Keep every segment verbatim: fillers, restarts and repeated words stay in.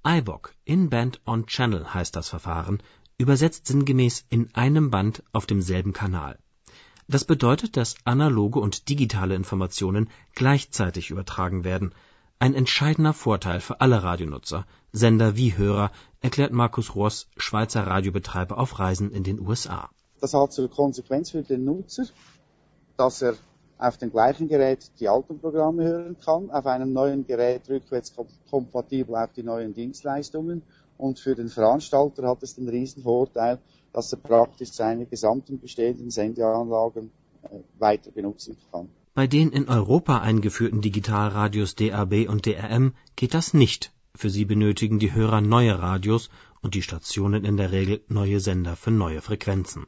I B O C, In-Band On Channel heißt das Verfahren, übersetzt sinngemäß in einem Band auf demselben Kanal. Das bedeutet, dass analoge und digitale Informationen gleichzeitig übertragen werden. Ein entscheidender Vorteil für alle Radionutzer, Sender wie Hörer, erklärt Markus Ross, Schweizer Radiobetreiber auf Reisen in den U S A. Das hat zur Konsequenz für den Nutzer, dass er auf dem gleichen Gerät die alten Programme hören kann, auf einem neuen Gerät rückwärtskompatibel auf die neuen Dienstleistungen. Und für den Veranstalter hat es den riesen Vorteil, dass er praktisch seine gesamten bestehenden Sendeanlagen äh, weiter benutzen kann. Bei den in Europa eingeführten Digitalradios D A B und D R M geht das nicht. Für sie benötigen die Hörer neue Radios und die Stationen in der Regel neue Sender für neue Frequenzen.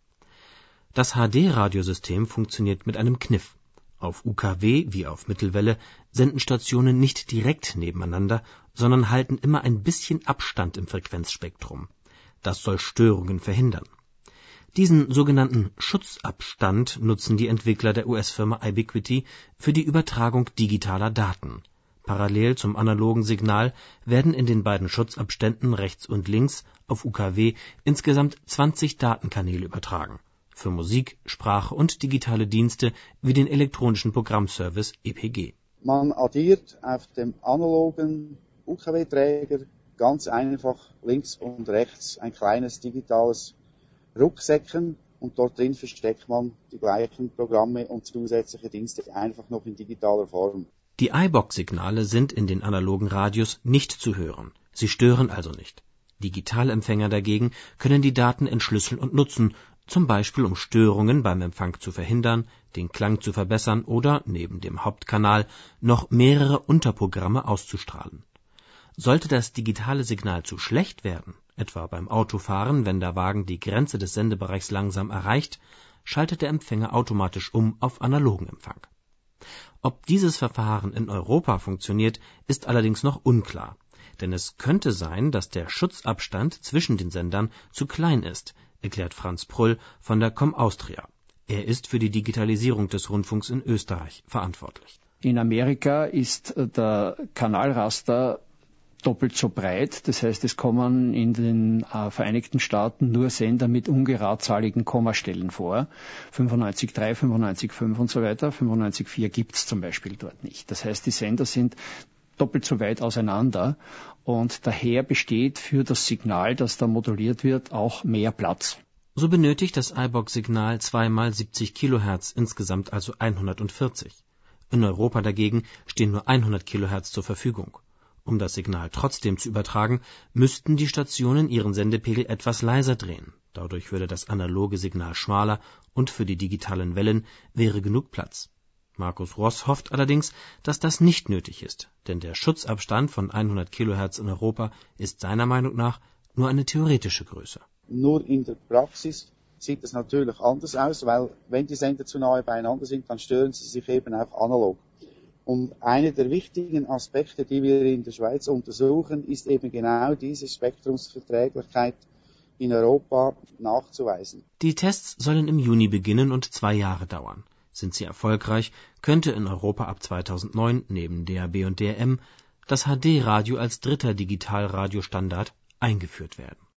Das H D-Radiosystem funktioniert mit einem Kniff. Auf U K W wie auf Mittelwelle senden Stationen nicht direkt nebeneinander, sondern halten immer ein bisschen Abstand im Frequenzspektrum. Das soll Störungen verhindern. Diesen sogenannten Schutzabstand nutzen die Entwickler der U S-Firma Ibiquity für die Übertragung digitaler Daten. Parallel zum analogen Signal werden in den beiden Schutzabständen rechts und links auf U K W insgesamt zwanzig Datenkanäle übertragen. Für Musik, Sprache und digitale Dienste wie den elektronischen Programmservice E P G. Man addiert auf dem analogen U K W-Träger ganz einfach links und rechts ein kleines digitales Rucksäckchen und dort drin versteckt man die gleichen Programme und zusätzliche Dienste einfach noch in digitaler Form. Die I B O C-Signale sind in den analogen Radios nicht zu hören. Sie stören also nicht. Digitalempfänger dagegen können die Daten entschlüsseln und nutzen, zum Beispiel um Störungen beim Empfang zu verhindern, den Klang zu verbessern oder, neben dem Hauptkanal, noch mehrere Unterprogramme auszustrahlen. Sollte das digitale Signal zu schlecht werden, etwa beim Autofahren, wenn der Wagen die Grenze des Sendebereichs langsam erreicht, schaltet der Empfänger automatisch um auf analogen Empfang. Ob dieses Verfahren in Europa funktioniert, ist allerdings noch unklar, denn es könnte sein, dass der Schutzabstand zwischen den Sendern zu klein ist, erklärt Franz Prull von der Com Austria. Er ist für die Digitalisierung des Rundfunks in Österreich verantwortlich. In Amerika ist der Kanalraster doppelt so breit. Das heißt, es kommen in den äh, Vereinigten Staaten nur Sender mit ungeradzahligen Kommastellen vor. fünfundneunzig Komma drei, fünfundneunzig Komma fünf und so weiter. fünfundneunzig Komma vier gibt es zum Beispiel dort nicht. Das heißt, die Sender sind doppelt so weit auseinander und daher besteht für das Signal, das da moduliert wird, auch mehr Platz. So benötigt das I B O C-Signal zwei mal siebzig Kilohertz, insgesamt also hundertvierzig. In Europa dagegen stehen nur hundert Kilohertz zur Verfügung. Um das Signal trotzdem zu übertragen, müssten die Stationen ihren Sendepegel etwas leiser drehen. Dadurch würde das analoge Signal schmaler und für die digitalen Wellen wäre genug Platz. Markus Ross hofft allerdings, dass das nicht nötig ist, denn der Schutzabstand von hundert Kilohertz in Europa ist seiner Meinung nach nur eine theoretische Größe. Nur in der Praxis sieht es natürlich anders aus, weil wenn die Sender zu nahe beieinander sind, dann stören sie sich eben auch analog. Und einer der wichtigen Aspekte, die wir in der Schweiz untersuchen, ist eben genau diese Spektrumsverträglichkeit in Europa nachzuweisen. Die Tests sollen im Juni beginnen und zwei Jahre dauern. Sind sie erfolgreich, könnte in Europa ab zweitausendneun neben D A B und D R M das H D-Radio als dritter Digitalradiostandard eingeführt werden.